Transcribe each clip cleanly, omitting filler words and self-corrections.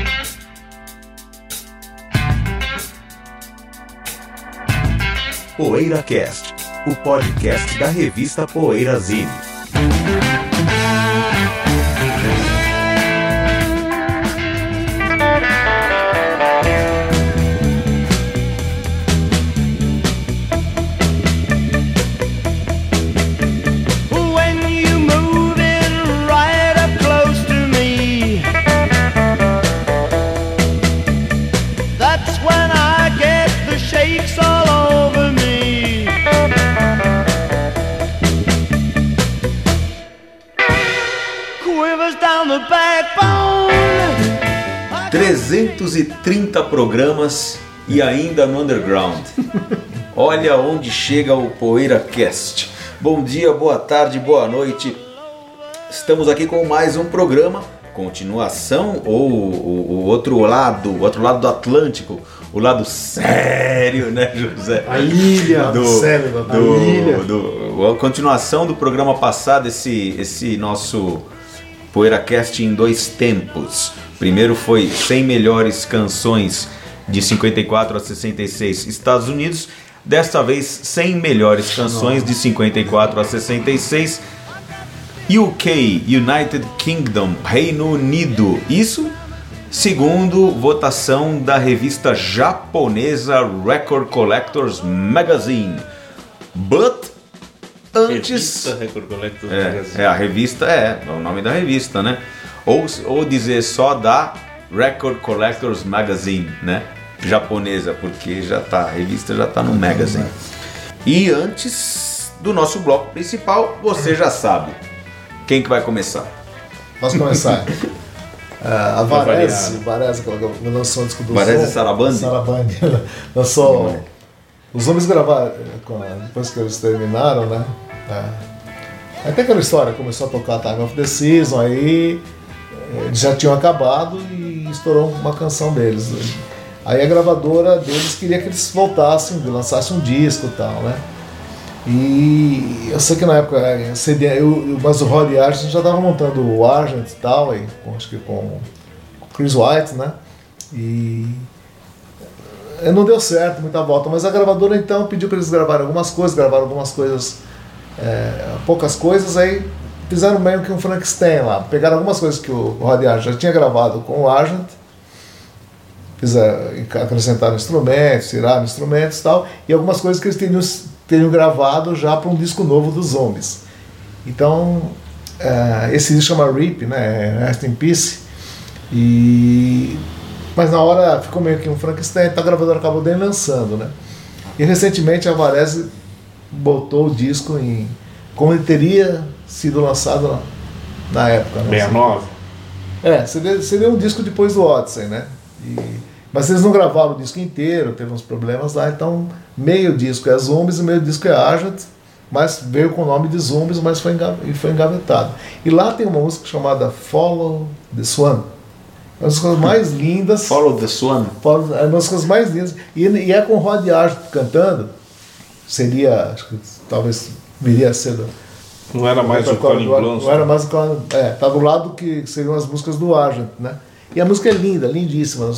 PoeiraCast, o podcast da revista Poeirazine. Backbone. 330 programas e ainda no underground. Olha onde chega o PoeiraCast. Bom dia, boa tarde, boa noite. Estamos aqui com mais um programa, continuação ou o outro lado do Atlântico, o lado sério, né, José? A ilha, a continuação do programa passado, esse nosso PoeiraCast em dois tempos. Primeiro foi 100 melhores canções de 54 a 66 Estados Unidos. Desta vez 100 melhores canções de 54 a 66 UK, United Kingdom, Reino Unido. Isso segundo votação da revista japonesa Record Collectors Magazine. But antes, a revista é o nome da revista, né? Ou dizer só da Record Collectors Magazine, né? Japonesa, porque a revista já está no Magazine. E antes do nosso bloco principal, você já sabe. Quem que vai começar? Posso começar? A Varese, que lançou o disco do Varese Sarabande lançou. Os homens gravaram, depois que eles terminaram, né? Aí tem aquela história, começou a tocar Time of the Season, aí eles já tinham acabado e estourou uma canção deles. Aí a gravadora deles queria que eles voltassem, lançassem um disco e tal, né? E eu sei que na época, mas o Rod Argent já estava montando o Argent e tal, aí, acho que com o Chris White, né? E não deu certo, muita volta, mas a gravadora então pediu para eles gravarem algumas coisas, poucas coisas, aí fizeram meio que um Frankenstein lá, pegaram algumas coisas que o Rod Argent já tinha gravado com o Argent, acrescentaram instrumentos, tiraram instrumentos e tal, e algumas coisas que eles teriam gravado já para um disco novo dos Zombies. Então, esse disco chama RIP, né, Rest in Peace, mas na hora ficou meio que um Frankenstein, então a gravadora acabou nem lançando, né? E recentemente a Varese botou o disco como ele teria sido lançado na época. 69? Seria um disco depois do Odyssey, né? Mas eles não gravaram o disco inteiro, teve uns problemas lá, então meio disco é Zombies e meio disco é Argent, mas veio com o nome de Zombies, mas foi engavetado. E lá tem uma música chamada Follow the Swan. É uma das coisas mais lindas. Follow the Swan. É uma das coisas mais lindas. E é com o Rod Argent cantando. Seria, acho que talvez viria a ser. Não era mais o Colin Blonsky. Não era mais o Colin. Tá do lado que seriam as músicas do Argent, né? E a música é linda, lindíssima.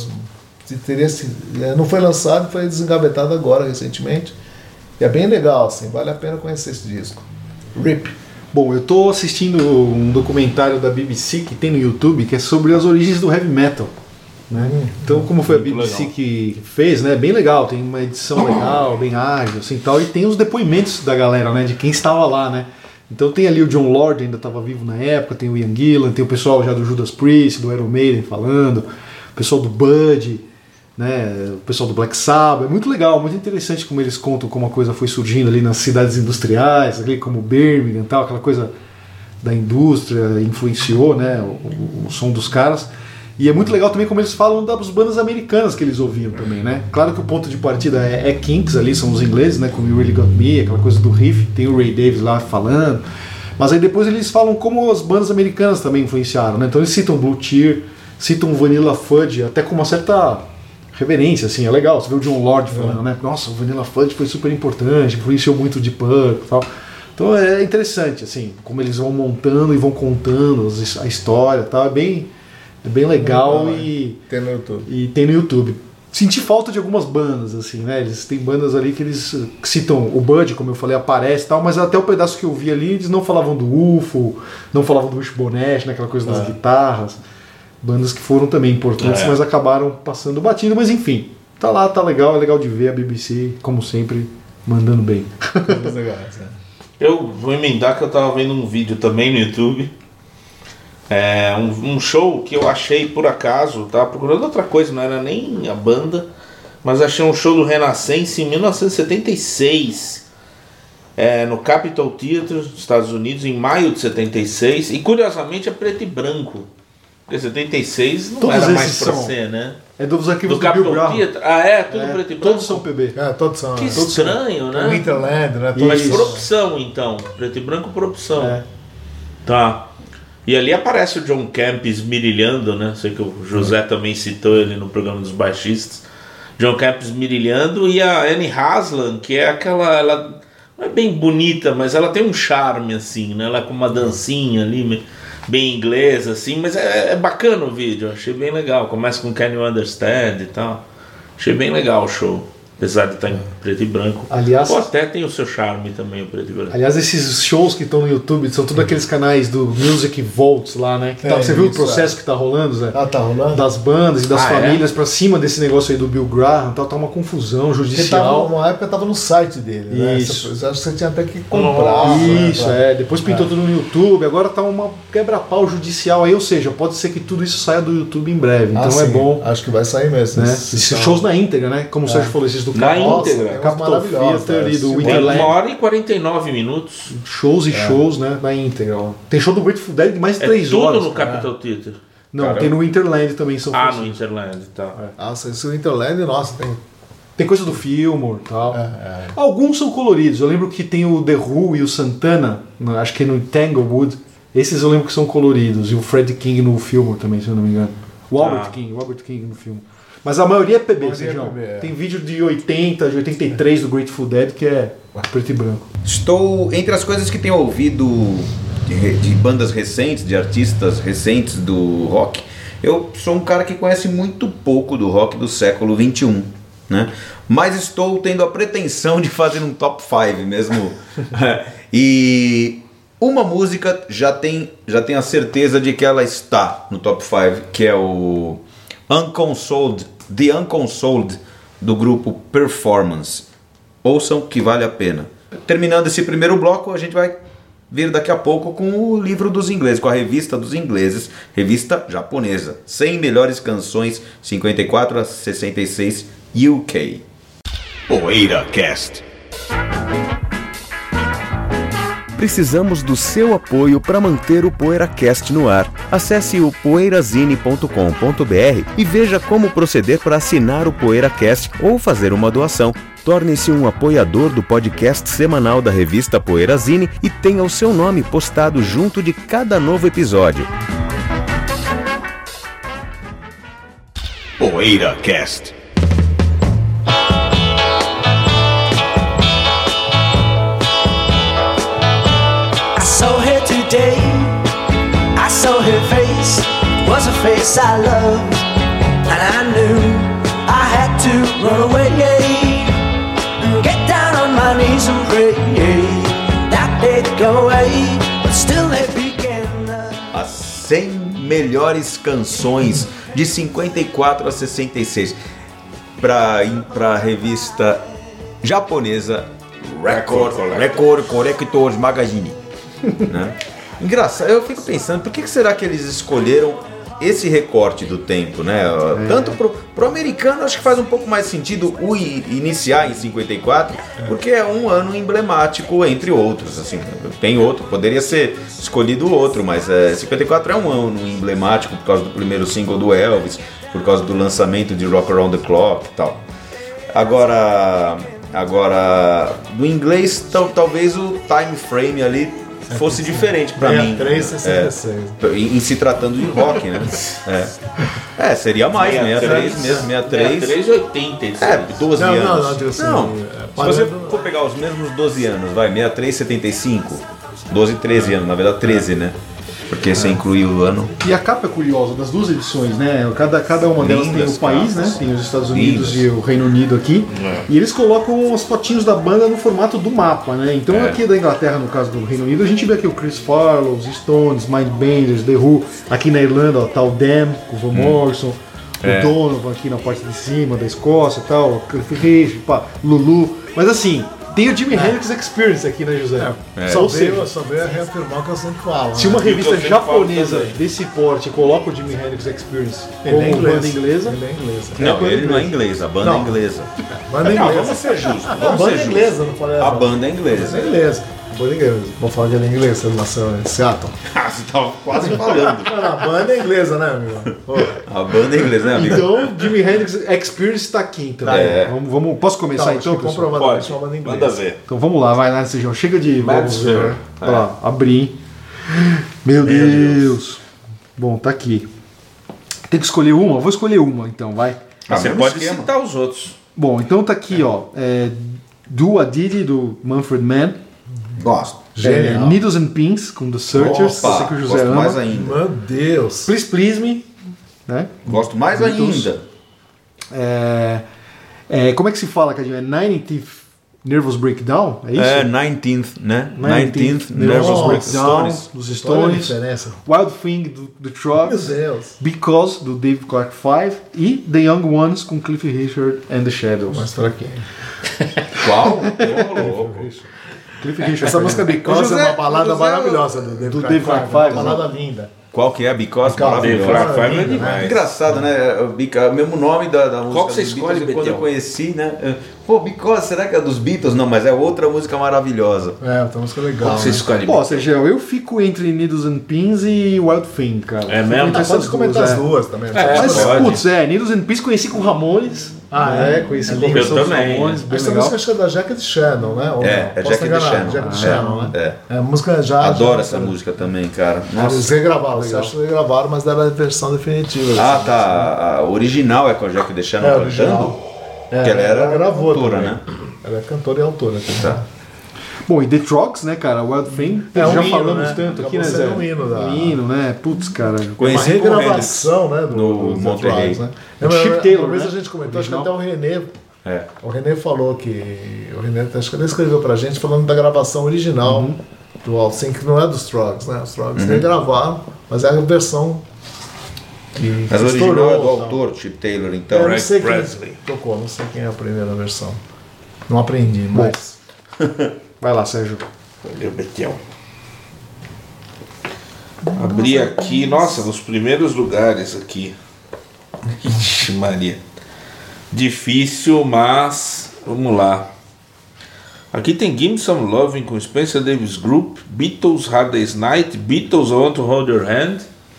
Não foi lançado, foi desengavetado agora, recentemente. E é bem legal, assim, vale a pena conhecer esse disco. RIP. Bom, eu estou assistindo um documentário da BBC que tem no YouTube que é sobre as origens do heavy metal, né? Então, como foi a BBC legal que fez, né? Bem legal, tem uma edição legal, bem ágil, assim, tal, e tem os depoimentos da galera, né? De quem estava lá, né? Então tem ali o John Lord, ainda estava vivo na época, tem o Ian Gillan, tem o pessoal já do Judas Priest, do Iron Maiden falando, o pessoal do Bud, né? O pessoal do Black Sabbath. É muito legal, muito interessante como eles contam como a coisa foi surgindo ali nas cidades industriais, ali como Birmingham e tal, aquela coisa da indústria influenciou, né, o som dos caras. E é muito legal também como eles falam das bandas americanas que eles ouviam também, né? Claro que o ponto de partida é Kinks ali, são os ingleses, né, com You Really Got Me, aquela coisa do riff, tem o Ray Davies lá falando, mas aí depois eles falam como as bandas americanas também influenciaram, né? Então eles citam Blue Tear, citam Vanilla Fudge, até com uma certa reverência, assim, é legal, você vê o John Lord falando, né? Nossa, o Vanilla Fudge foi super importante, influenciou muito de punk e tal. Então é interessante, assim, como eles vão montando e vão contando a história e tal, é É bem legal e tem no YouTube. Senti falta de algumas bandas, assim, né? Eles têm bandas ali que eles citam o Bud, como eu falei, aparece e tal, mas até o pedaço que eu vi ali, eles não falavam do UFO, não falavam do Wishbone Ash, né? Aquela coisa das guitarras. Bandas que foram também importantes, mas acabaram passando batido, mas enfim, tá lá, tá legal, é legal de ver a BBC, como sempre, mandando bem. Eu vou emendar que eu tava vendo um vídeo também no YouTube. Um show que eu achei por acaso, tava procurando outra coisa, não era nem a banda, mas achei um show do Renaissance em 1976, no Capitol Theatre, nos Estados Unidos, em maio de 76, e curiosamente é preto e branco, porque 76 não todos era mais pra são, ser, né? É dos arquivos do Capitol Bill Graham. Theatre, tudo preto e branco. Todos são PB. Todos são. Que estranho, né? Winterland, né? Mas por opção, então. Preto e branco por opção. Tá. E ali aparece o John Camp esmirilhando, né? Sei que o José também citou ele no programa dos baixistas. John Camp esmirilhando e a Annie Haslam, que é aquela... Ela não é bem bonita, mas ela tem um charme, assim, né? Ela é com uma dancinha ali, bem inglesa, assim. Mas é bacana o vídeo, achei bem legal. Começa com Can You Understand e tal. Achei bem legal o show. Apesar de estar em preto e branco. Aliás, ou até tem o seu charme também, o preto e branco. Aliás, esses shows que estão no YouTube são todos aqueles canais do Music Vaults lá, né? Que você viu o processo que tá rolando, Zé? Tá rolando? Das bandas e das famílias pra cima desse negócio aí do Bill Graham, tá uma confusão judicial. Uma época tava no site dele, né? Isso. Eu acho que você tinha até que comprar. Isso, depois pintou tudo no YouTube, agora tá uma quebra-pau judicial aí, ou seja, pode ser que tudo isso saia do YouTube em breve. Então é bom. Acho que vai sair mesmo. Né? Esses shows na íntegra, né? Como o Sérgio falou, esses do na íntegra. Capitol Theatre e do Winterland. 1h e 49 minutos. Shows e shows, né? Na íntegra. Ó. Tem show do Grateful Dead de mais de 3 horas. Tudo no Capitol Theatre. Não, tem no Winterland também. São no Winterland, tá. Nossa, esse Winterland, nossa, tem coisa do Fillmore e tal. Alguns são coloridos. Eu lembro que tem o The Who e o Santana, acho que é no Tanglewood. Esses eu lembro que são coloridos. E o Freddie King no Fillmore também, se eu não me engano. O Robert King no filme. Mas a maioria é PB, Sérgio. Tem vídeo de 80, de 83 do Grateful Dead que é preto e branco. Estou entre as coisas que tenho ouvido de bandas recentes, de artistas recentes do rock. Eu sou um cara que conhece muito pouco do rock do século XXI, né? Mas estou tendo a pretensão de fazer um top 5 mesmo. E uma música já tem a certeza de que ela está no top 5, que é o The Unconsoled, do grupo Performance. Ouçam que vale a pena. Terminando esse primeiro bloco, a gente vai vir daqui a pouco com o livro dos ingleses, com a revista dos ingleses, revista japonesa. 100 melhores canções, 54 a 66, UK. PoeiraCast. Precisamos do seu apoio para manter o PoeiraCast no ar. Acesse o poeirazine.com.br e veja como proceder para assinar o PoeiraCast ou fazer uma doação. Torne-se um apoiador do podcast semanal da revista Poeirazine e tenha o seu nome postado junto de cada novo episódio. PoeiraCast. I saw her face, it was a face I loved, and I knew I had to run away, and get down on my knees and pray that they'd go away, but still they began. As 100 melhores canções de 54 a 66 para a revista japonesa Record Collectors Magazine. Né? Engraçado, eu fico pensando, por que será que eles escolheram esse recorte do tempo, né? Tanto pro americano acho que faz um pouco mais sentido o iniciar em 54, porque é um ano emblemático entre outros, assim, tem outro, poderia ser escolhido outro, mas 54 é um ano emblemático por causa do primeiro single do Elvis, por causa do lançamento de Rock Around the Clock e tal. Agora do inglês talvez o time frame ali fosse diferente pra mim. 63. Em se tratando de rock, né? Seria mais, 63 mesmo, 63 e 80. 12 anos. Não, se você for pegar os mesmos 12 anos, vai, 63, 75, 12, 13 anos, na verdade 13, né? Porque você incluiu o ano. E a capa é curiosa, das duas edições, né? Cada uma delas tem o país, né? Tem os Estados Unidos e o Reino Unido aqui. E eles colocam as fotinhos da banda no formato do mapa, né? Então aqui da Inglaterra, no caso do Reino Unido, a gente vê aqui o Chris Farlow, os Stones, Mindbenders, The Who. Aqui na Irlanda, ó, tá o Dam, com o Van Morrison. O Donovan aqui na parte de cima da Escócia e tal. O Cliff Richard, Lulu. Mas assim... Tem o Jimi Hendrix Experience aqui, né, José? Só veio a reafirmar o que eu sempre falo. Se uma revista japonesa desse porte coloca o Jimi Hendrix Experience como banda inglesa... Ele é inglesa. Não, ele não é inglês, a banda é inglesa. Banda inglesa. Vamos ser justos. A banda é inglesa, não falei. A banda é inglesa. É inglesa. Banda inglesa. Vou falar que ele é inglês, você nasceu em Seattle. Você tava quase falando. Não, a banda é inglesa, né, amigo? A banda é inglesa, né, amigo? Então, Jimi Hendrix Experience está aqui, então. Vamos, posso começar então, pessoal? Comprovadamente uma banda inglesa. Manda ver. Então vamos lá, vai lá, Sejão. Chega de... Vamos ver. Olha lá, abrir. Meu Deus. Bom, tá aqui. Tem que escolher uma? Vou escolher uma, então, vai. Você pode citar os outros. Bom, então tá aqui, ó. Do a Didi, do Manfred Mann. Gosto. Genial. Needles and Pins, com The Searchers. Opa, sei que o José gosto ama. mais ainda. Meu Deus. Please Please Me. Né? Gosto mais ainda. Como é que se fala, Cadinho? É 19th Nervous Breakdown? É isso? 19th, né? 19th Nervous Nossa, Breakdown. Dos Olha a Stones. diferença. Wild Thing, do Trogs. Meu Deus. Because, do Dave Clark 5. E The Young Ones, com Cliff Richard and the Shadows. Mas pra quem? Qual? Ô, louco. Cliff Richard. Essa música Because José, é uma balada José, maravilhosa do Dave Clark Clark. Five, Uma balada linda. Qual que é? Because? Because. Maravilhoso. Dave Clark Five é Linda, demais. Engraçado, né? O mesmo nome da música. Qual que você dos escolhe, Beatles, quando Betão? eu conheci, né? Pô, Because, será que é dos Beatles? Não, mas é outra música maravilhosa. É, outra música legal. Qual que você né? escolhe? Pô, Sérgio, eu fico entre Needles and Pins e Wild Thing, cara. É mesmo? Fico entre Pode essas comentar duas, as duas também. Mas, pode. putz, Needles and Pins conheci com Ramones. Conheci com Eu os também, Ramones, bem Essa legal. música acho que é da Jacket Shannon, né? Ou É, não? é Posso Jacket enganar? Shannon. Jacket Shannon, né? É. É a música já. Adoro essa música também, cara. Eles Nossa. regravaram, você acha que regravaram, mas era a versão definitiva. Ah, assim. tá. A original é com a Jack Deixando É, cantando? original. Porque ela era gravou cantora, também. né? Ela é cantora e autora. também. Tá. Bom, e The Trogs, né, cara? Wild Thing. É um já hino, falamos né? tanto aqui, né, Acabou Zé? sendo um hino da- Um hino, né? Putz, cara. Uma Conheci com o regravação, né? no do Monterrey. Tribes, né? É do Chip Taylor, Uma vez né? a gente comentou, acho que Original. até o René. É. O René falou que. O René, acho que ele escreveu pra gente falando da gravação original do Wild Thing, que não é dos Trogs, né? Os Trogs regravaram, mas é a versão. Que Mas a original estourou, é do tal. autor, Chip Taylor, então. Eu não Greg sei quem Presley. tocou, não sei quem é a primeira versão. Não aprendi, mas. Vai lá, Sérgio. Valeu, Betel. Abri aqui, nossa, nos primeiros lugares aqui. Ixi, Maria. Difícil, mas vamos lá. Aqui tem Give Me Some Loving com Spencer Davis Group, Beatles Hard Day's Night, Beatles I Want to Hold Your Hand,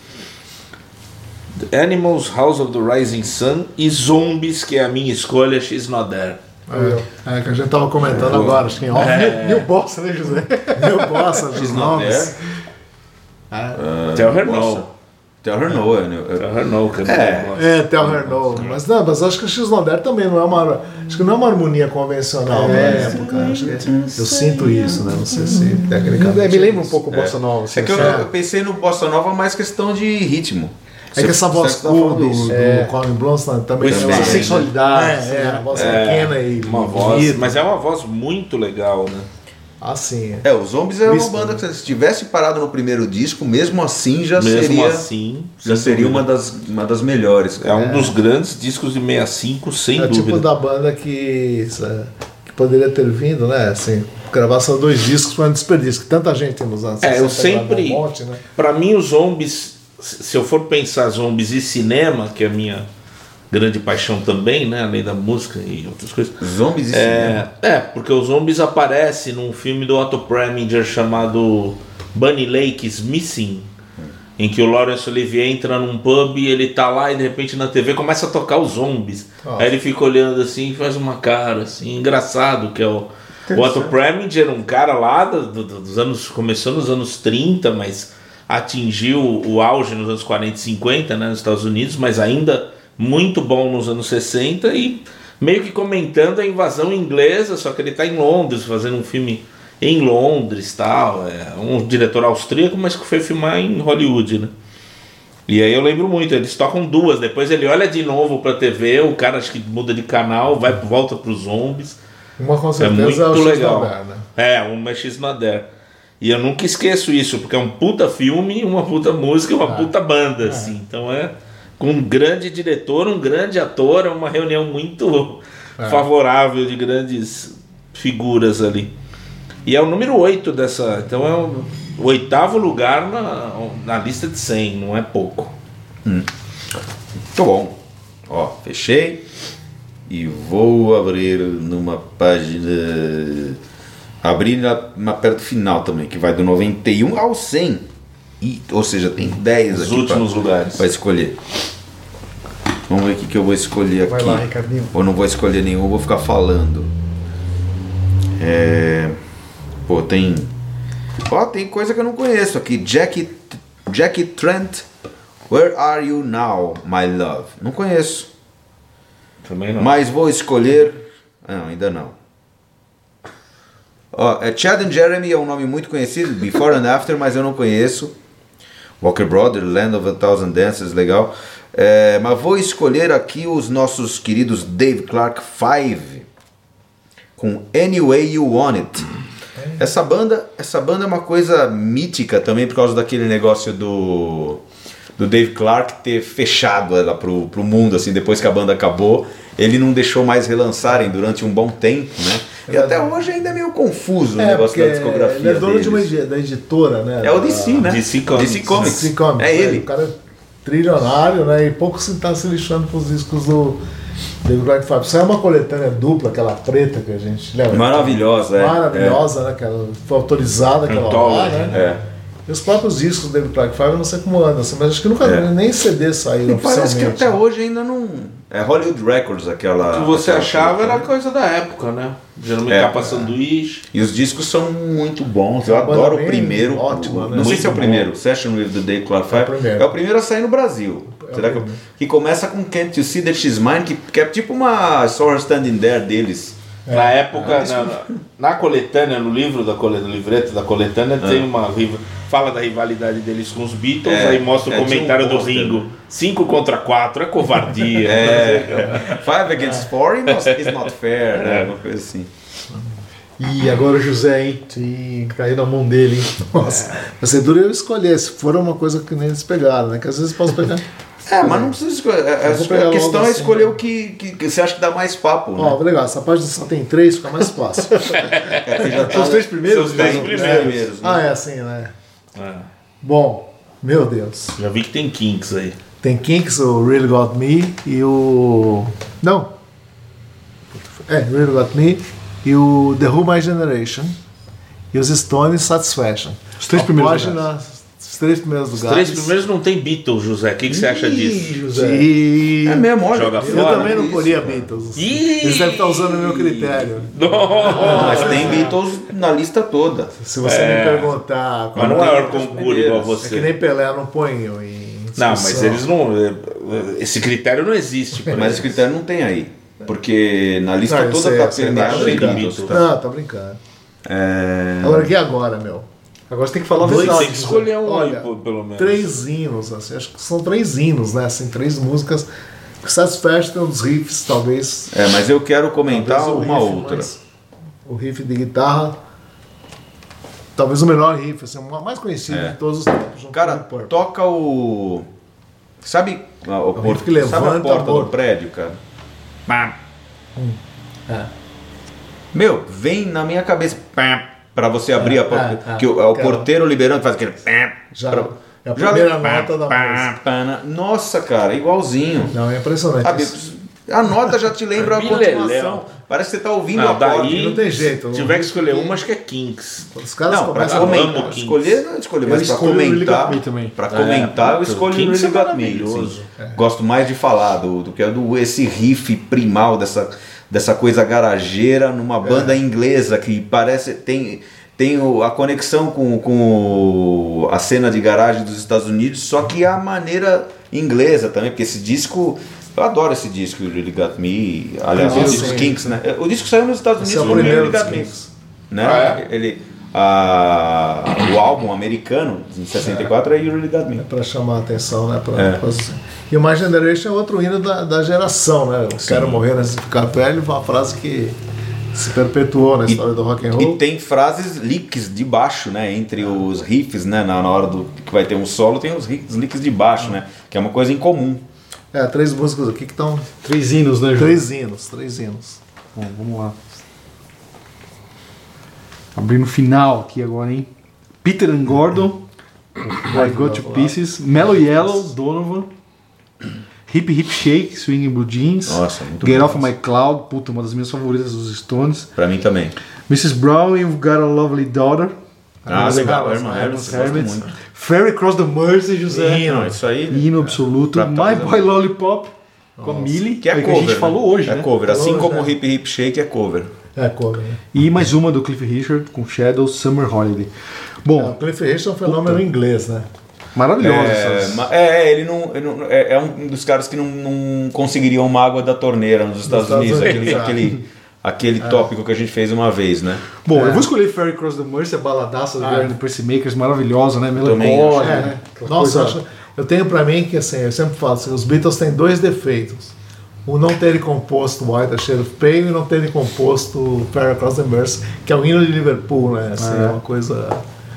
The Animals House of the Rising Sun e Zombies, que é a minha escolha, She's Not There. É, que a gente tava comentando agora, acho que em off. New Bossa, né, José? Meu bossa dos She's Not nomes. Tell Her No. Tell Her No, né? Tell Her No, que eu É. não gosto. É, Tell Her No. Mas não, mas acho que o X Noder também não é uma. Acho que não é uma harmonia convencional na época. Acho que eu sinto isso, né? Não sei se tecnicamente. Me lembra um pouco Bossa Nova. É que eu pensei no Bossa Nova mais questão de ritmo. É que essa voz Você tá cool falando do isso. Colin Blonston também Pois tem é. uma Sensualidade. a voz pequena e Uma voz, bonita. mas é uma voz muito legal, né? Assim. É, os Zombies é uma Whisper, banda que se tivesse parado no primeiro disco, mesmo assim já Mesmo seria, assim, já sem seria dúvida. uma das melhores. É um dos grandes discos de 65, sem É o dúvida. tipo da banda que poderia ter vindo, né? Assim, gravar só 2 discos foi um desperdício, que tanta gente nos anos Eu 60 sempre. gravou um monte, né? Pra mim, os Zombies, se eu for pensar Zombies e cinema, que é a minha grande paixão também, né? Além da música e outras coisas. Zombies e cinema. Porque os Zombies aparecem num filme do Otto Preminger chamado Bunny Lake is Missing, em que o Laurence Olivier entra num pub e ele tá lá e de repente na TV começa a tocar os Zombies. Nossa. Aí ele fica olhando assim e faz uma cara assim, engraçado, que é o Otto Preminger, um cara lá dos anos, começou nos anos 30, mas atingiu o auge nos anos 40 e 50, né, nos Estados Unidos, mas ainda muito bom nos anos 60 e meio que comentando a invasão inglesa, só que ele está em Londres fazendo um filme em Londres e tal. É um diretor austríaco, mas que foi filmar em Hollywood, né? E aí eu lembro muito, eles tocam duas, depois ele olha de novo pra TV, o cara acho que muda de canal, volta pros zombies. Uma com É certeza muito é o legal. X-Nader, né? É, uma X Nader. E eu nunca esqueço isso, porque é um puta filme, uma puta música e uma puta banda, assim. Então é com um grande diretor, um grande ator, é uma reunião muito favorável de grandes figuras ali. E é o número 8 dessa. Então é o 8º lugar na lista de 100, não é pouco. Muito bom. Ó, fechei. E vou abrir numa página. Abrir na perto do final também, que vai do 91 ao 100. Ou seja, tem 10 Os aqui últimos lugares. para escolher. Vamos ver o que eu vou escolher Vai aqui. lá, Ricardinho. Ou não vou escolher nenhum, vou ficar falando. Pô, tem. Ó, tem coisa que eu não conheço aqui. Jackie Trent, Where Are You Now, My Love? Não conheço. Também não. Mas vou escolher. Não, ainda não. Ó, Chad and Jeremy é um nome muito conhecido, Before and After, mas eu não conheço. Walker Brother, Land of a Thousand Dances, legal. Mas vou escolher aqui os nossos queridos Dave Clark 5 com Any Way You Want It. Essa banda é uma coisa mítica também por causa daquele negócio do Dave Clark ter fechado ela pro mundo, assim, depois que a banda acabou. Ele não deixou mais relançarem durante um bom tempo, né? E até hoje ainda é meio confuso o negócio da discografia. Ele é dono deles. da editora, né? É o DC, né? DC Comics. DC Comics. É ele. O cara é trilionário, né? E pouco se tá se lixando pros discos do David Clark 5. Isso é uma coletânea dupla, aquela preta que a gente lembra. Maravilhosa, Maravilhosa, né? Que ela foi autorizada aquela lá, né? E os próprios discos do David Clark 5 eu não sei como anda, assim, mas acho que nunca nem CD saiu E parece que oficialmente. até hoje ainda não. É Hollywood Records aquela. O que você aquela achava coisa, era né? coisa da época, né? Geralmente capa sanduíche. E os discos são muito bons. Eu Uma banda adoro o bem primeiro. ótima, né? Não sei Muito se é o bom. primeiro. Session with the Dave Clark 5. É o primeiro a sair no Brasil. Será que começa com Can't You See That She's Mine, que é tipo uma Saw Her Standing There deles. Na época, na coletânea, no livro no livreto da coletânea, tem uma. Fala da rivalidade deles com os Beatles, aí mostra o comentário do Ringo: 5 contra 4 é covardia. 5 against 4 is not fair, né? Uma coisa assim. E agora o José, hein? Sim, caiu na mão dele, hein? Nossa, vai ser duro eu escolher, se for uma coisa que nem eles pegaram, né? Que às vezes posso pegar. Mas não precisa escolher. A questão é escolher o que você acha que dá mais papo, né? Ó, legal, essa página só tem 3, fica mais fácil. São os 3 primeiros? São os 3 primeiros. Ah, é assim, né? Bom, meu Deus. Já vi que tem Kinks aí. Tem Kinks, o Really Got Me e o... Não. Really Got Me e o The Who My Generation e os Stones Satisfaction. Os 3 primeiros lugares. Os 3 primeiros Os lugares. 3 primeiros não tem Beatles, José. O que você acha disso? José. E... É mesmo, olha. Joga Eu fora. também não Isso, poria cara. Beatles. Ih! Eles devem estar usando o meu critério. Mas tem Beatles na lista toda. Se você me perguntar... Mas não é concurso igual É que você. nem Pelé, não põe eu em Não, mas discussão. eles não. Esse critério não existe. pra Mas eles. esse critério não tem aí. Porque na lista Não, toda eu tá sei, permitido tá brincando. Beatles, tá? Não, tá brincando. É... Agora, e agora, meu? Agora você tem que falar Dois, verdade. Tem que escolher um Olha, aí, pelo menos. 3 hinos, assim, acho que são 3 hinos, né? Assim, 3 músicas. Satisfaction tem um dos riffs, talvez. mas eu quero comentar talvez o uma riff outra. o riff de guitarra. Talvez o melhor riff, assim, o mais conhecido de todos os tempos. junto Cara, com o Purple. toca o... Sabe riff que levanta sabe a porta amor. do prédio, cara? Meu, vem na minha cabeça pra você abrir a porta. Que o porteiro liberando faz aquele... Já, é a primeira nota da música. Nossa, cara, igualzinho. Não, é impressionante. Sabe, Isso. a nota já te lembra a Bileléu. continuação. Parece que você tá ouvindo Não, a porta. daí, não tem jeito, Se não. tiver que escolher uma, acho que é Kinks. Os caras Não, pra começam comentar. amo Kings. Escolher não é escolher, Eu mas pra escolho o Really comentar. Got Me também. Pra comentar, eu porque escolho o Kings Really é Got Me. maravilhoso. Assim. Gosto mais de falar do que é esse riff primal dessa coisa garageira numa banda inglesa que parece. Tem a conexão com a cena de garagem dos Estados Unidos, só que a maneira inglesa também, porque esse disco. Eu adoro esse disco, o Really Got Me. Aliás, o disco Kinks, né? O disco saiu nos Estados Esse Unidos é o foi primeiro Really dos Got Me. Kinks. né? O álbum americano em 64 é You Really Got Me. É pra chamar a atenção, né? E o My Generation é outro hino da geração, né? Eu quero morrer antes de ficar velho, uma frase que se perpetuou na história do rock and roll. E tem frases licks de baixo, né? Entre os riffs, né? Na hora que vai ter um solo, tem os licks de baixo, né? Que é uma coisa incomum. 3 músicas aqui que estão... 3 hinos, né, João? 3 hinos. Bom, vamos lá. Abrindo o final aqui agora, hein? Peter and Gordon, I Go to Pieces, Mellow Yellow, Donovan, Hip Hip Shake, Swinging Blue Jeans, Nossa, muito Get bom. Off My Cloud, puta, uma das minhas favoritas dos Stones. Pra mim também. Mrs. Brown, You've Got a Lovely Daughter. Legal, Herman Hermits, eu gosto muito. Ferry Cross the Mersey, José. Isso aí. Hino absoluto. Pra My Boy Lollipop, com a Millie, Que é que a cover, gente falou hoje, é né? cover, assim Hoje, como né? o Hip Hip Shake é cover. É cover, né? E mais uma do Cliff Richard com Shadows, Summer Holiday. Bom, O Cliff Richard é um fenômeno inglês, né? maravilhosa Ele não é um dos caras que não conseguiriam uma água da torneira nos Estados Unidos. Aquele tópico que a gente fez uma vez, né? Bom, eu vou escolher Ferry Cross the Mersey, a baladaça do Gary and the Percymakers, maravilhosa, né? Também Melancólica, acho. né? Aquela Nossa, coisa- eu tenho pra mim que assim, eu sempre falo assim, os Beatles têm 2 defeitos. O não terem composto White a Shade of Pale e não terem composto Ferry Across the Mersey, que é o hino de Liverpool, né? Assim, é uma coisa...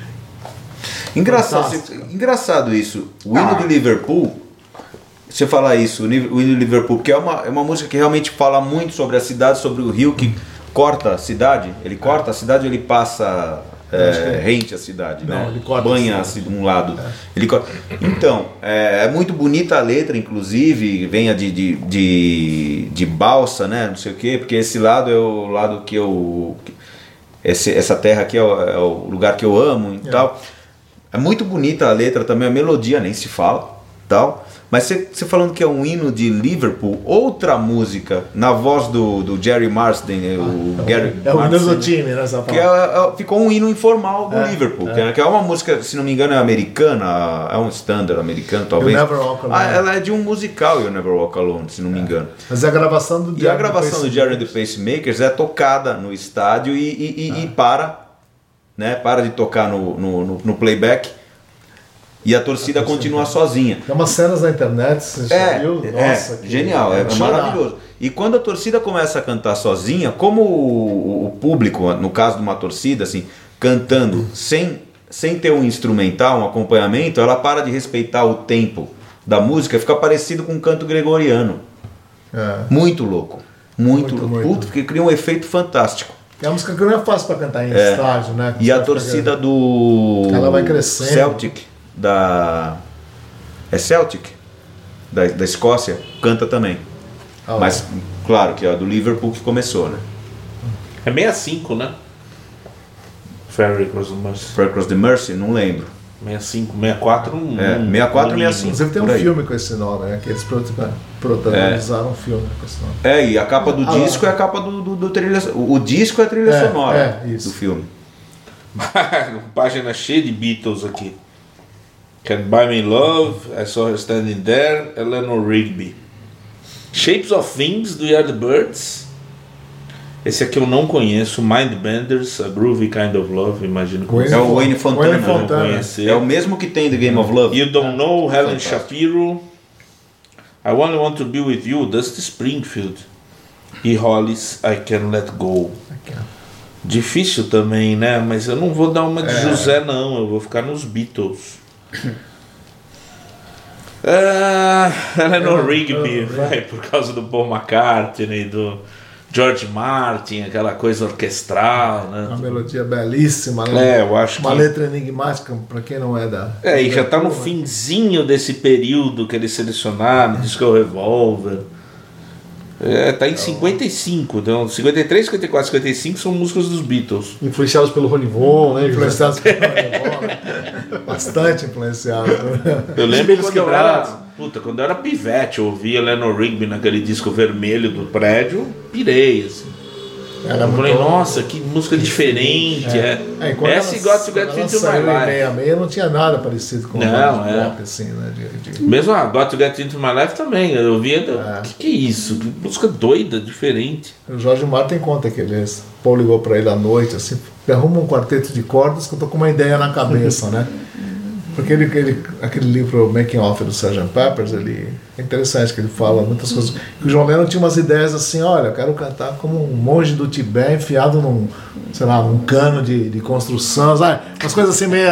Engraçado isso. O hino de Liverpool, você falar isso, o hino de Liverpool, porque é uma música que realmente fala muito sobre a cidade, sobre o rio que corta a cidade. Ele corta a cidade ou ele passa rente a cidade, Não, né? ele corta Banha a cidade. um lado. Ele corta. Então, é muito bonita a letra, inclusive, venha de balsa, né? Não sei o quê, porque esse lado é o lado que eu... Essa terra aqui é o lugar que eu amo e tal. É muito bonita a letra também, a melodia nem se fala, tal. Mas você falando que é um hino de Liverpool, outra música na voz do Jerry Marsden, o Gary É o hino Marsden, do time, né? Essa que palavra. ficou um hino informal do Liverpool, que é uma música, se não me engano, é americana, é um standard americano, talvez. You Never Walk Alone. Ela é de um musical, You Never Walk Alone, se não me engano. Mas é a gravação do E a gravação do Jerry and the Pacemakers é tocada no estádio e para de tocar no playback e a torcida continua sozinha. Tem umas cenas na internet, você já viu? Nossa, que genial, é chorar. maravilhoso. E quando a torcida começa a cantar sozinha, como o público, no caso de uma torcida, assim, cantando sem ter um instrumental, um acompanhamento, ela para de respeitar o tempo da música, fica parecido com um canto gregoriano. Muito louco. Muito louco. Puta, porque cria um efeito fantástico. É uma música que não é fácil para cantar em estádio, né? E a torcida do Ela vai crescendo. Celtic, Celtic, da Escócia, canta também. Mas, claro, que é a do Liverpool que começou, né? É 65, né? Ferry Cross the Mersey. Ferry Cross the Mersey, não lembro. 65, 64, 64, 65. Inclusive tem por um aí. filme com esse nome, né? Que eles protagonizaram um filme com esse nome. E a capa do disco é a capa do trilha. O disco é a trilha sonora isso. do filme. Página cheia de Beatles aqui. Can Buy Me Love, I Saw Her Standing There, Eleanor Rigby. Shapes of Things, do Yardbirds. Esse aqui eu não conheço, Mindbenders, A Groovy Kind of Love, imagino que Wayne É o Wayne Fontana. Wayne Fontana. não conhecer. É o mesmo que tem The Game of Love. You Don't Know, Helen Fantástico. Shapiro. I Only Want to Be With You, Dusty Springfield. E Hollis, I Can't Let Go. Difícil também, né? Mas eu não vou dar uma de José, não. Eu vou ficar nos Beatles. Eleanor Rigby, vai, por causa do Paul McCartney, do George Martin, aquela coisa orquestral, né? Uma melodia belíssima, né? Eu acho Uma que... letra enigmática, pra quem não é da... E já tá no finzinho desse período que eles selecionaram, Disco Revolver. Tá em 55, então 53, 54, 55 são músicas dos Beatles. Influenciados pelo Ronnie Von, né? José? Influenciados pelo Revolver. Bastante influenciado. Eu lembro Espelhos quando eu era pivete, eu ouvia Eleanor Rigby naquele disco vermelho do prédio, pirei, assim. Eu falei, nossa, que música diferente. Essa e Got to Get Into My Life. Meia não tinha nada parecido com o rock, assim, né? Mesmo a Got to Get Into My Life também. Eu via, que é isso? Que música doida, diferente. O Jorge Martin conta que o Paul ligou pra ele à noite, assim, arruma um quarteto de cordas que eu tô com uma ideia na cabeça, né? Porque aquele livro Making Off do Sgt. Peppers, é interessante que ele fala muitas coisas. Que o John Lennon tinha umas ideias assim, olha, eu quero cantar como um monge do Tibete enfiado num cano de construção, sabe? Umas coisas assim meio...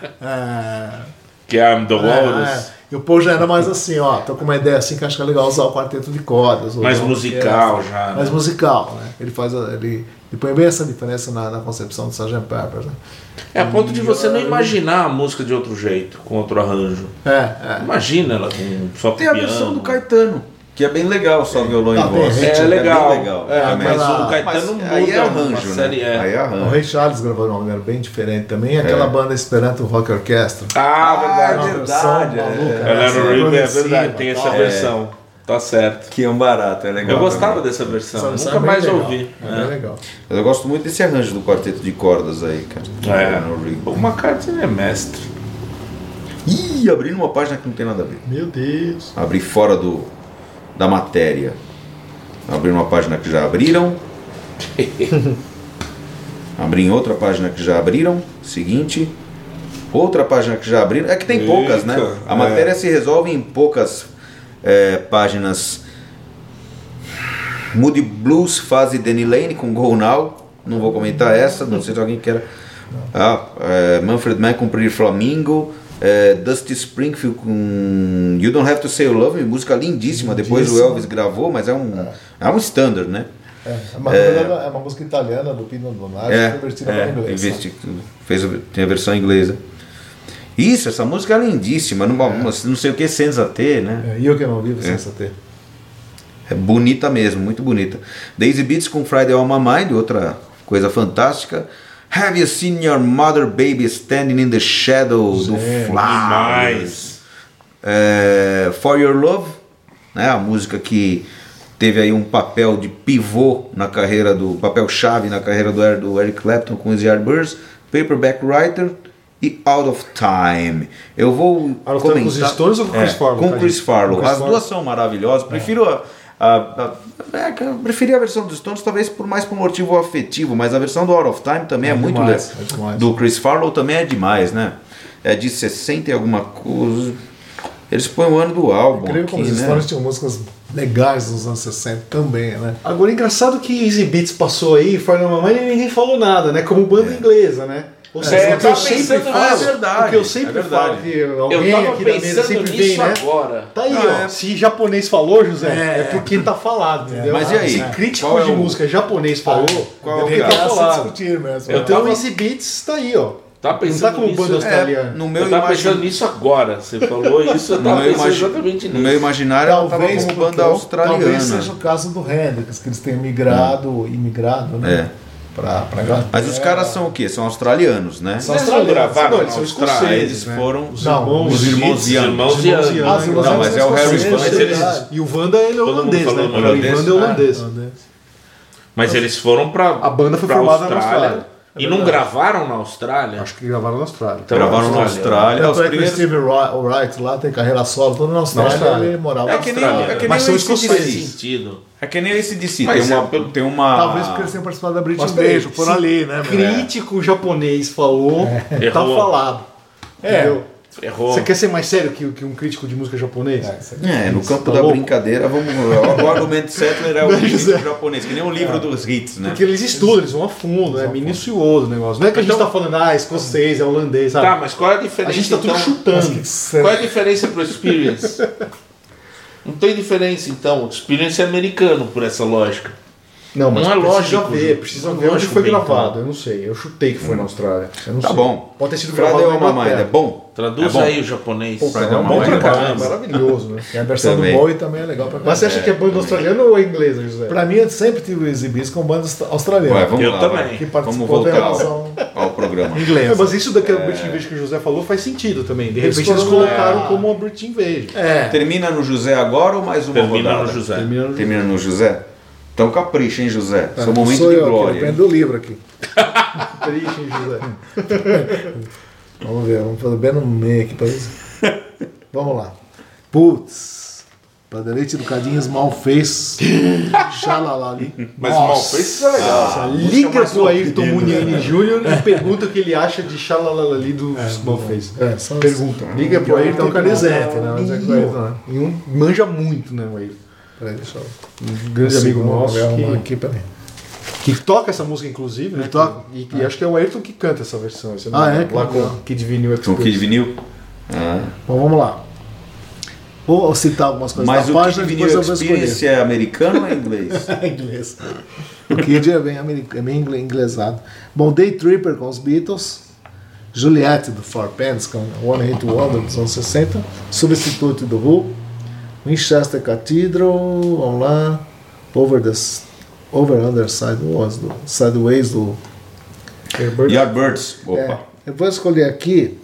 Que I'm the Walrus. E o Paul já era mais assim, ó, tô com uma ideia assim que acho que é legal usar o quarteto de cordas. Mais musical já. Mais musical, né? Ele põe bem essa diferença na concepção do Sgt. Peppers, né? A ponto de você não imaginar a música de outro jeito, com outro arranjo. Imagina ela com só com Tem a versão do Caetano, que é bem legal, só violão e voz. É legal. Bem legal. Mas o Caetano muda. Aí é arranjo, né? Aí é arranjo. O Ray Charles gravou uma maneira bem diferente também. Aquela banda Esperanto Rock Orchestra. Verdade. Ela no Rio, é verdade, tem essa versão. Tá certo. Que é um barato, é legal. Eu gostava dessa versão, nunca mais ouvi. É legal. Eu gosto muito desse arranjo do quarteto de cordas aí, cara. O McCartney é mestre. Ih, abri numa página que não tem nada a ver. Meu Deus. Abri fora da matéria. Abri uma página que já abriram. Abri em outra página que já abriram. Seguinte. Outra página que já abriram. É que tem poucas, né? A matéria se resolve em poucas páginas. Moody Blues, fase Danny Lane com Go Now. Não vou comentar essa, não sei se alguém quer. Manfred Mann com Pretty Flamingo. Dusty Springfield com You Don't Have to Say You Love Me, música lindíssima. Depois o Elvis gravou, mas é um standard, né? É uma música italiana do Pino Donaggio, convertida para inglês. Tem a versão inglesa. Isso, essa música é lindíssima, não sei o que, Senza Te, né? E eu que não vivo Senza Te. É bonita mesmo, muito bonita. Daisy Beats com Friday on My Mind, outra coisa fantástica. Have you seen your mother baby standing in the shadow do Flowers? For Your Love, né? A música que teve aí um papel de pivô na carreira papel-chave na carreira do Eric Clapton com os Yardbirds. Paperback Writer e Out of Time. Eu vou comentar com os Stones ou com o Chris Farlowe? Com o Chris Farlowe. As duas são maravilhosas. Prefiro preferi a versão dos Stones talvez mais por um motivo afetivo, mas a versão do Out of Time também é muito legal. Do Chris Farlowe também é demais, né? É de 60 e alguma coisa. Eles põem o ano do álbum. Incrível como os Stones tinham músicas legais nos anos 60 também, né? Agora, engraçado que Easy Beats passou aí, foi na mamãe e ninguém falou nada, né? Como banda inglesa, né? Ou seja, o que eu sempre falo, o que eu sempre falo, que alguém aqui da mesa sempre vem, né? Agora. Tá aí, ó. Se japonês falou, José, é porque tá falado, entendeu? Mas e aí? Se crítico de música japonês falou, qual é o ele tá falado. Discutir mesmo. Então o Easy Beats tá aí, ó. Tá pensando não tá como banda australiana. Eu tava pensando nisso agora. Você falou isso, eu tava pensando exatamente nisso. No meu imaginário, ela tava como banda australiana. Talvez seja o caso do Hendrix, que eles têm imigrado, né? Pra Inglaterra. Mas os caras são o quê? São australianos, né? São australianos. Gravaram eles são escoceses, eles né? foram os irmãos Young. Não, mas é o Harry Styles. E o Wanda ele é holandês, né? O Wanda é holandês. Mas eles foram pra a banda foi formada na Austrália. E não gravaram na Austrália? Acho que gravaram na Austrália. Então, gravaram na Austrália. Os primeiros... Steve Wright lá tem carreira solo, todo na Austrália. Ele morava na Austrália. Mas são escoceses. Sentido. É que nem esse DC. Tem uma... Talvez porque eles tenham participado da British Invasion, foram ali, né? Crítico japonês falou, tá falado. Entendeu? Errou. Você quer ser mais sério que um crítico de música japonês? No campo da brincadeira, o argumento Settler é o crítico japonês, que nem o livro dos hits, né? Porque eles estudam, eles vão a fundo, é minucioso o negócio. Não é que a gente tá falando, escocês, é holandês, sabe? Tá, mas qual é a diferença? A gente tá tudo chutando. Qual é a diferença pro Experience? Não tem diferença, então. O Experience é americano, por essa lógica. Não, mas não é lógico. Precisa ver onde foi gravado. Eu não sei. Eu chutei que foi na Austrália. Eu não sei. Bom. Pode ter sido gravado na Inglaterra. É bom. Traduz aí o japonês. Friday on My Bom Mind pra caramba. Maravilhoso, né? E a versão do Bowie também é legal pra caramba. Mas você acha que é banda australiana ou é inglesa, José? Pra mim, eu sempre tive o Easy Beats com bandas australianas. Vamos eu lá, também. Que vamos participou da voltar relação ao programa. inglesa. Mas isso daquela British Invasion que o José falou faz sentido também. De repente eles colocaram como uma British Invasion. Termina no José agora ou mais uma Termina rodada? no José. Termina no José? Então capricha, hein, José? Seu Não momento sou de eu aqui, glória. depende do livro aqui. Triste, hein, José? Vamos ver, vamos fazer bem no meio aqui pra isso. Vamos lá. Putz, pra deleite do Cadinhos, mal fez. Xalalali. Mas o Malface é legal. Liga pro Ayrton Muniani Jr. e pergunta o que ele acha de Xalalalali do Smallface. Só Pergunta. Liga pro Ayrton Então, Canizete, né? Mas é que o Ayrton, né? E manja muito, né, o Ayrton? Peraí, deixa eu... Um grande amigo nosso Vou arrumar que, aqui, peraí. que toca essa música, inclusive, né? Ele toca? E acho que é o Ayrton que canta essa versão. Esse Ah, é? Lá Que com legal. Kid Vinil Com Express. Kid Vinil? Ah. Bom, vamos lá. Vou citar algumas coisas Mas da o página Kid e depois Vinil eu vou escolher. Experience é americano ou é inglês? É inglês. O Kid é bem, é bem inglesado. Bom, Day Tripper com os Beatles. Juliette do Four Pants com One Hit Wonder dos anos 60. Substituto do Who. Winchester Cathedral. Vamos lá. Over Sideways do... Yardbirds. Opa. É, eu vou escolher aqui.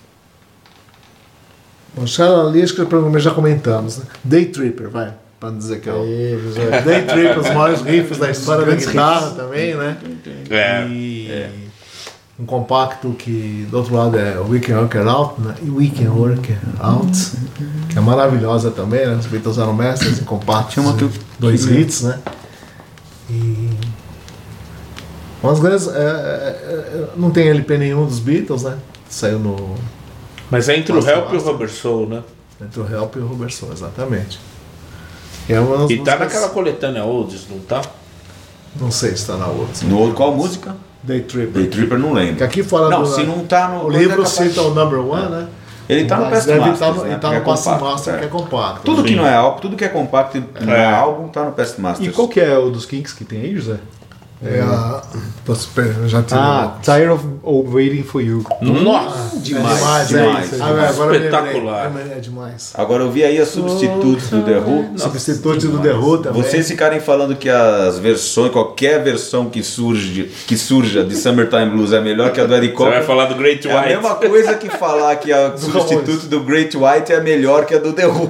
Bom, Charlie, acho que provavelmente já comentamos, né? Day Tripper, vai. Pra não dizer que é o. Aí, José. Day Tripper, os maiores riffs da história da guitarra também, né? E um compacto que do outro lado é o We Can Work It Out, né? E We Can Work It Out, que é maravilhosa também, né? Os Beatles eram mestres em compactos, dois hits, né? E umas grandes, não tem LP nenhum dos Beatles, né? Saiu no Mas é entre o Help e o Rubber Soul, né? entre o Help e o Rubber Soul, exatamente. É uma das E tá músicas- naquela coletânea Olds, não tá? Não sei se tá na outra. No outro, qual música? Day Tripper. Day Tripper não Que lembro. aqui fala Não, do, se não tá no... o livro é capaz- cita o number one, né? Ele tá no Mas Past deve Masters, tá no, né? ele tá Que no é Past compacto, Master, é. que é compacto. Tudo que Sim. não é álbum, tudo que é compacto e não é álbum, tá no Past Masters. E qual que é o dos Kinks que tem aí, José? É a... eu já tive... Tired of Waiting for You. Nossa! Demais, é demais. isso. Agora eu lembrei. Espetacular. É demais. Agora eu vi aí as substitutos do The Who. Substituto do The Who também. Vocês ficarem falando que as versões, qualquer versão que surja de Summertime Blues é melhor que a do Eddie Você Cochran, vai falar do Great é a White. mesma coisa que falar que a substituto do Great White é melhor que a do The Who.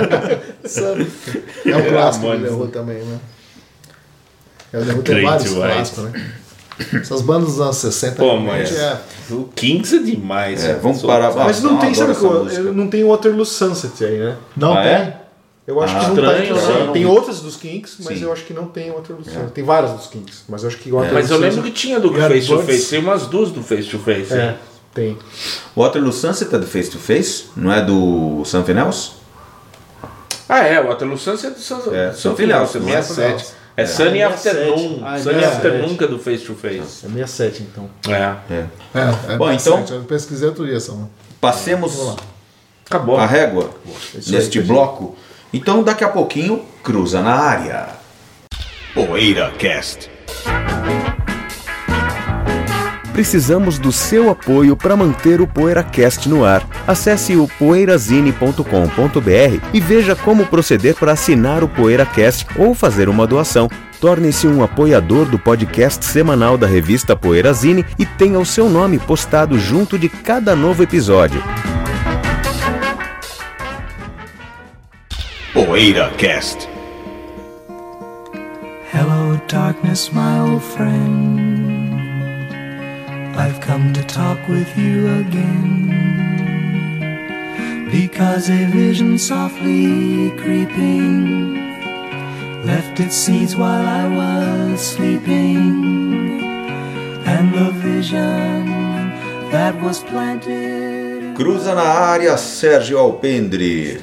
É um clássico do Ramones. The Who também, né? É, o The Who tem Great vários White. clássicos, né? Essas bandas dos anos 60 Pô, realmente mas o Kings é demais. É, vamos Só- parar. Mas não tem, sabe, adoro essa música. não tem Waterloo Sunset aí, né? Não Ah, tem? é? Eu acho que não estranho, tá entre os- né? Tem outras dos Kinks, mas Sim. eu acho que não tem Waterloo Sunset. Tem várias dos Kinks, mas eu acho que Waterloo Mas eu lembro Sunset... que tinha do Yardbirds. Face to Face. Tem umas duas do Face to Face. É, tem. Waterloo Sunset é do Face to Face? Não é do Something Else? Ah, é. O Waterloo Sunset é do É, Something Something Else, Else, não é 67. É Sunny É Afternoon. 67. Ah, é Sunny 67. Afternoon que é do Face to Face. É 67, então. É. Bom, bastante. então- Eu pesquisei outro dia, só. Passemos Acabou. a régua Isso neste aí, bloco. Então daqui a pouquinho, cruza na área. PoeiraCast. Precisamos do seu apoio para manter o PoeiraCast no ar. Acesse o poeirazine.com.br e veja como proceder para assinar o PoeiraCast ou fazer uma doação. Torne-se um apoiador do podcast semanal da revista Poeirazine e tenha o seu nome postado junto de cada novo episódio. PoeiraCast. Hello, darkness, my old friend. I've come to talk with you again. Because a vision softly creeping left its seeds while I was sleeping. And the vision that was planted. Cruza na área, Sérgio Alpendre.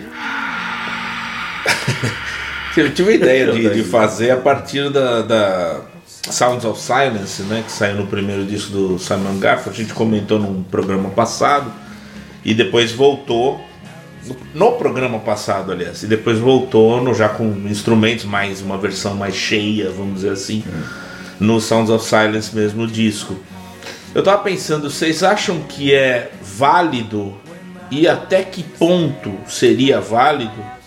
Eu tive a ideia de fazer a partir da Sounds of Silence, né, que saiu no primeiro disco do Simon Garfunkel. A gente comentou num programa passado e depois voltou no programa passado, aliás, e depois voltou já com instrumentos, mais uma versão mais cheia, vamos dizer assim, no Sounds of Silence mesmo, no disco. Eu tava pensando, vocês acham que é válido e até que ponto seria válido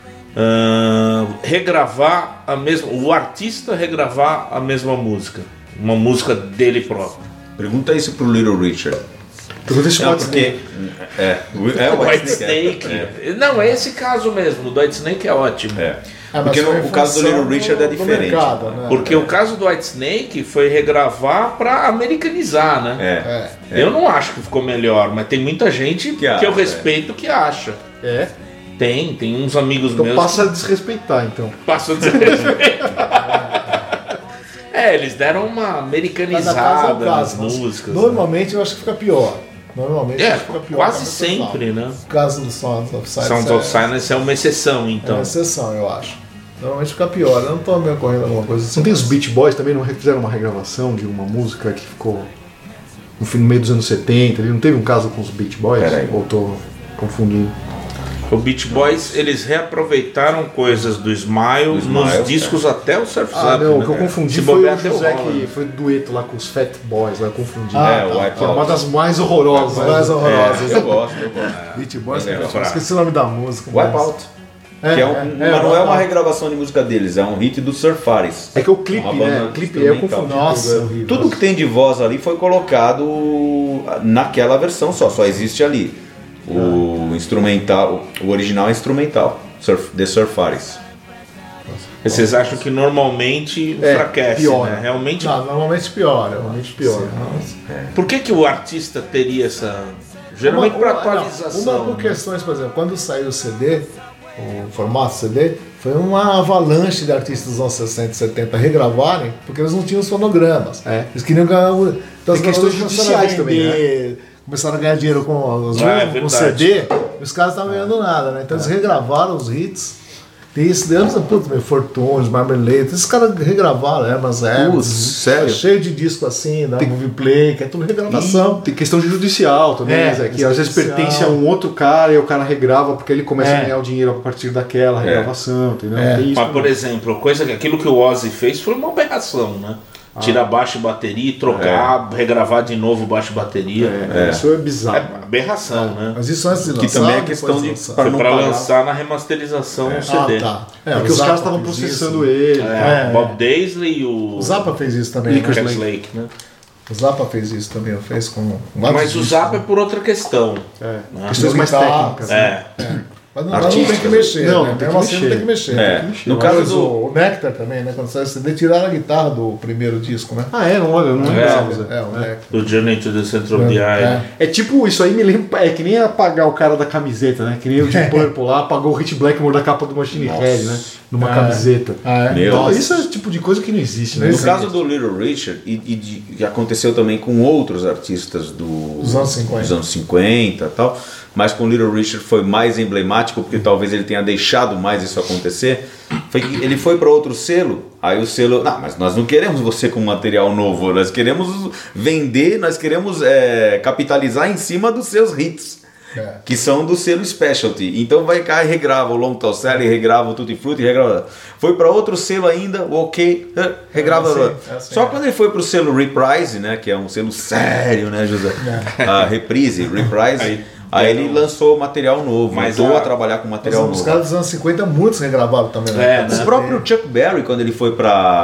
regravar a mesma, o artista regravar a mesma música, uma música dele próprio? Pergunta isso pro Little Richard. Pergunta se Não, pode porque o White Whitesnake Snake. Não, é esse caso mesmo, o do White Snake é ótimo. É. Porque o caso do Little Richard é diferente. Mercado, né? Porque o caso do Whitesnake foi regravar pra americanizar, né? Eu não acho que ficou melhor, mas tem muita gente que eu respeito que acha. Tem uns amigos meus. Então passa a desrespeitar, então. Passa a desrespeitar. Eles deram uma americanizada nas músicas. Normalmente eu acho que fica pior. Fica pior. Quase sempre, né? O caso do Sounds of Silence. Sounds of Silence é uma exceção, então. É uma exceção, eu acho. Normalmente fica pior. Eu não tô me ocorrendo alguma coisa assim. Não tem os Beach Boys também, não fizeram uma regravação de uma música que ficou no meio dos anos 70? Ele não teve um caso com os Beach Boys? Ou tô confundindo? O Beach Boys, eles reaproveitaram coisas do Smile nos discos até o Surf's Up. Não, né? o que eu confundi foi o José que foi dueto lá com os Fat Boys, lá eu confundi. Wipeout. Que é uma das mais horrorosas. Eu gosto. Beach Boys, esqueci o nome da música. Wipeout. Mas não é uma regravação de música deles, é um hit do Surfaris. É que o clipe, né? O clipe eu confundi. Nossa, tudo que tem de voz ali foi colocado naquela versão só existe ali. O instrumental, o original é instrumental, The Surfaris. Vocês acham que normalmente enfraquece, pior, né? Realmente. Não, normalmente piora. Por que o artista teria essa. Geralmente para atualização. Uma por questões, por exemplo, quando saiu o CD, o formato CD, foi uma avalanche de artistas dos anos 60 e 70 regravarem, porque eles não tinham os fonogramas. Eles queriam ganhar. Então, tem questões judiciais também, né? Começaram a ganhar dinheiro com CD, os caras estavam ganhando nada, né? Então eles regravaram os hits. Tem esse deles, Fortunes, Marmalade, esses caras regravaram, Herman's Hermes, sério? Cheio de disco assim, né? Movie Play, que é tudo regravação. Tem questão judicial também, Zé, que às vezes pertence a um outro cara e o cara regrava porque ele começa a ganhar o dinheiro a partir daquela regravação, entendeu? Mas, por exemplo, aquilo que o Ozzy fez foi uma aberração, né? Tirar baixo e bateria e trocar, regravar de novo baixo e bateria. Isso é bizarro. É aberração, né? Mas isso antes de lançar. Que também é questão de. Foi pra lançar na remasterização no CD. Porque os caras estavam processando ele. Bob Daisley e o Zappa fez isso também. Lickers Lake, né? O Zappa fez isso também, fez com. Mas o Zappa é por outra questão. Questões mais técnicas. Mas não tem que mexer, não, né? tem Mesmo assim não tem que mexer. No caso do o Nectar também, né? Quando saiu o CD, tiraram a guitarra do primeiro disco, né? Não lembrava. O Nectar. Do Journey to the Center of the Eye. É tipo, isso aí me lembra, é que nem apagar o cara da camiseta, né? Que nem o Deep Purple lá, apagou o Hit Blackmore da capa do Machine Head, né? Numa camiseta. Então, isso é o tipo de coisa que não existe, né? No caso do Little Richard, e aconteceu também com outros artistas dos anos 50 e tal, mas com o Little Richard foi mais emblemático, porque talvez ele tenha deixado mais isso acontecer, foi que ele foi para outro selo, aí o selo, não, mas nós não queremos você com material novo, nós queremos vender, nós queremos capitalizar em cima dos seus hits. Que são do selo Specialty. Então vai cá e regrava o Long Tall Sally, regrava o Tutti Frutti, regrava. Foi para outro selo ainda, o OK, regrava. Só quando ele foi pro selo Reprise, né, que é um selo sério, né, José? A Reprise. Aí ele lançou material novo, voltou a trabalhar com material novo. Os caras dos anos 50, muitos regravaram também, né? O próprio Chuck Berry, quando ele foi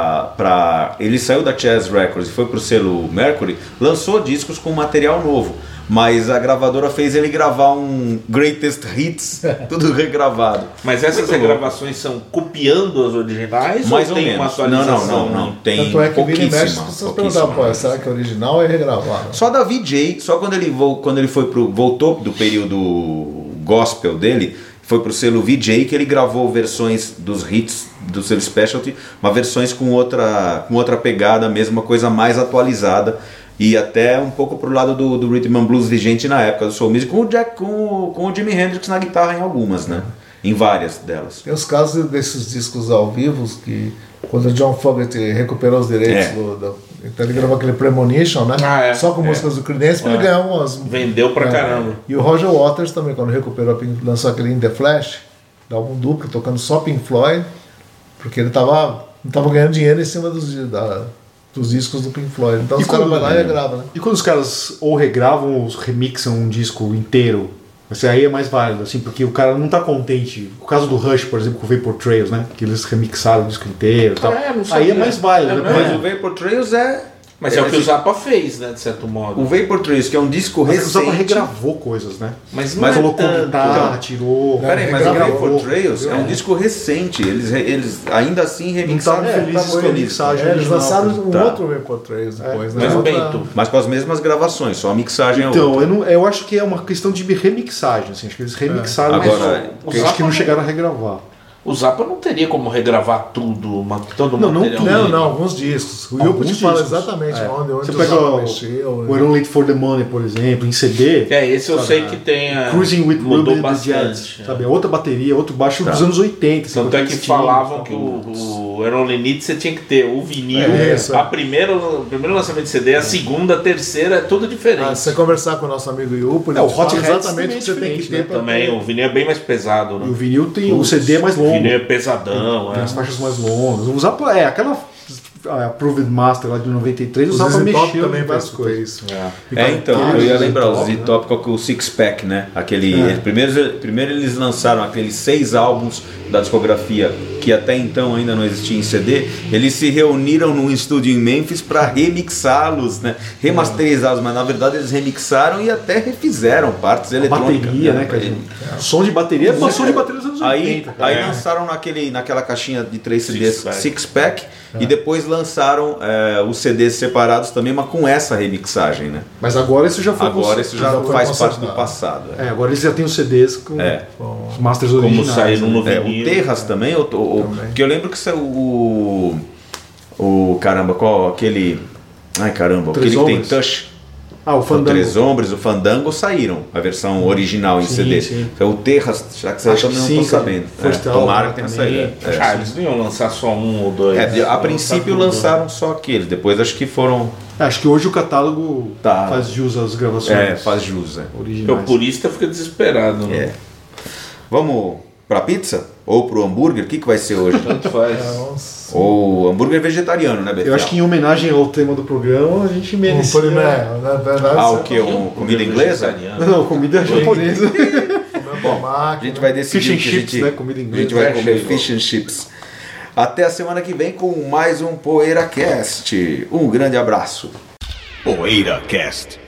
ele saiu da Chess Records e foi pro selo Mercury, lançou discos com material novo. Mas a gravadora fez ele gravar um Greatest Hits, tudo regravado. Mas essas regravações são copiando as originais? Mais ou ou tem menos. uma atualização? Não, tem Tanto é que pouquíssima. Vini Mesh, as pessoas perguntavam, será que é original ou é regravado? Só da VJ, só quando ele voltou do período gospel dele, foi pro selo VJ que ele gravou versões dos hits do selo Specialty, mas versões com outra pegada, mesma coisa mais atualizada. E até um pouco pro lado do Rhythm and Blues vigente na época do Soul Music, com o Jimi Hendrix na guitarra em algumas, né? Em várias delas. Tem os casos desses discos ao vivo, que quando o John Fogerty recuperou os direitos então ele gravou aquele Premonition, né? Só com músicas do Creedence, ele ganhou umas... Vendeu pra caramba. E o Roger Waters também, quando recuperou, lançou aquele In The Flash, da álbum duplo, tocando só Pink Floyd, porque ele não tava ganhando dinheiro em cima dos discos do Pink Floyd. Então os caras vão lá e regravam, né? E quando os caras ou regravam ou remixam um disco inteiro, assim, aí é mais válido, assim, porque o cara não tá contente. O caso do Rush, por exemplo, com o Vapor Trails, né? Que eles remixaram o disco inteiro e tal. Aí é mais válido. Mas o Vapor Trails Mas é o que o Zappa fez, né, de certo modo. O Vapor Trails, que é um disco Mas o recente... Zappa regravou coisas, né? Mas não Mas é colocou tanto. guitarra, tirou... Peraí, mas o regravou. Vapor Trails é um disco recente. Eles ainda assim remixaram. Não estavam felizes tá com a bom. mixagem Eles original. lançaram um Tá. outro Vapor Trails depois, né? Mas Outra- Bento. Mas com as mesmas gravações, só a mixagem é Então, outra. eu acho que é uma questão de remixagem, assim, acho que eles remixaram, Agora, mas o eu acho que não Zappa- chegaram a regravar. O Zappa não teria como regravar tudo, todo o Não, não material. tudo. dele. Não, alguns discos. O Alguns Yupo te fala discos. exatamente onde Você o pega Zappa o mexeu. We're Only for the Money, por exemplo, em CD. Esse eu sei que tem. Cruising with mudou Ruben and the bastante. Jets, sabe? Outra bateria, outro baixo dos anos 80. assim, Tanto é com que aqueles falavam timbres, que o Iron Lenit você tinha que ter o vinil, Isso. o primeiro lançamento de CD, a segunda, a terceira, é tudo diferente. Ah, se você conversar com o nosso amigo Yupo, ele É, o te Hot fala Hats exatamente também o é que você tem que diferente, ter né? pra Também o vinil é bem mais pesado, né? E o vinil tem o CD é mais O longo. vinil é pesadão, Tem as faixas mais longas. O Zappa aquela Approved Master lá de 93, o O Zappa ZZ Top mexeu também em várias faz coisas. isso. Então, eu ia lembrar o Z Z-Top com o Six Pack, né? Primeiro eles lançaram aqueles 6 álbuns da discografia que até então ainda não existia em CD. Eles se reuniram num estúdio em Memphis para remixá-los, né? Remasterizá-los, mas na verdade eles remixaram e até refizeram partes eletrônicas. Bateria, né, cara? Som de bateria é som de bateria dos anos 80. cara. Aí lançaram naquela caixinha de 3 CDs Six-pack. Six Pack e depois lançaram os CDs separados também, mas com essa remixagem, né? Mas agora isso já foi Agora isso já foi faz parte do consertado. passado. É, agora eles já têm os CDs com os masters Como originais. saíram né? no O vinil. Terras também, porque eu lembro que saiu caramba, qual aquele. Ai caramba, Três aquele que tem Homens? touch. Ah, o O Fandango. Três Hombres, o Fandango saíram, a versão original em Sim, CD. sim. Então, o Terras, já que saiu Acho também que não sim, tô cara. sabendo. First Tomara Album que tenha também. saído. Eles não iam lançar só um ou dois. A princípio lançaram só aqueles, depois acho que foram. Acho que hoje o catálogo Tá. faz jus às gravações Faz jus. Porque o originais. purista fica desesperado, né? É. Vamos pra pizza? Ou pro hambúrguer? O que vai ser hoje? Tanto faz. Nossa. Ou hambúrguer vegetariano, né, Betel? Eu acho que em homenagem ao tema do programa, a gente Um merecia... polimero, na verdade. Ah, o você que? Comida inglesa? Vegetariano. Não, comida japonesa. Bom, a gente vai decidir Fish and o que chips, a gente, né? Comida a inglesa. gente vai É, comer chegou. fish and chips. Até a semana que vem com mais um PoeiraCast. Um grande abraço. PoeiraCast.